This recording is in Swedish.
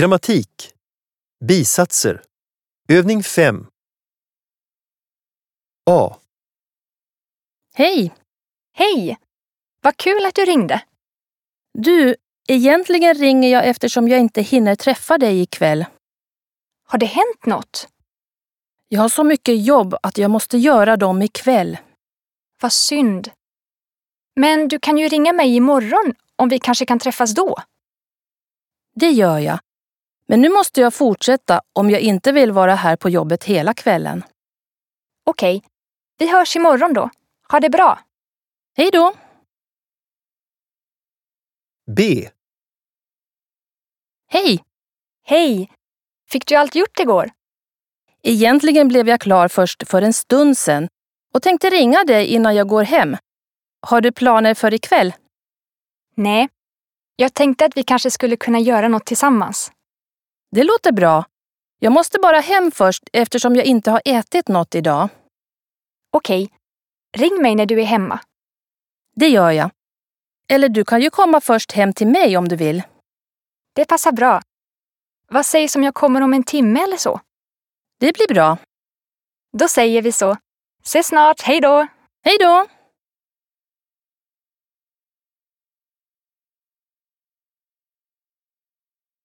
Grammatik. Bisatser. Övning 5. A. Hej! Hej! Vad kul att du ringde. Du, egentligen ringer jag eftersom jag inte hinner träffa dig ikväll. Har det hänt något? Jag har så mycket jobb att jag måste göra dem ikväll. Vad synd. Men du kan ju ringa mig imorgon om vi kanske kan träffas då. Det gör jag. Men nu måste jag fortsätta om jag inte vill vara här på jobbet hela kvällen. Okej, vi hörs imorgon då. Ha det bra. Hej då! B. Hej! Hej! Fick du allt gjort igår? Egentligen blev jag klar först för en stund sedan och tänkte ringa dig innan jag går hem. Har du planer för ikväll? Nej. Jag tänkte att vi kanske skulle kunna göra något tillsammans. Det låter bra. Jag måste bara hem först eftersom jag inte har ätit något idag. Okej. Ring mig när du är hemma. Det gör jag. Eller du kan ju komma först hem till mig om du vill. Det passar bra. Vad sägs om jag kommer om en timme eller så? Det blir bra. Då säger vi så. Se snart, hej då! Hej då!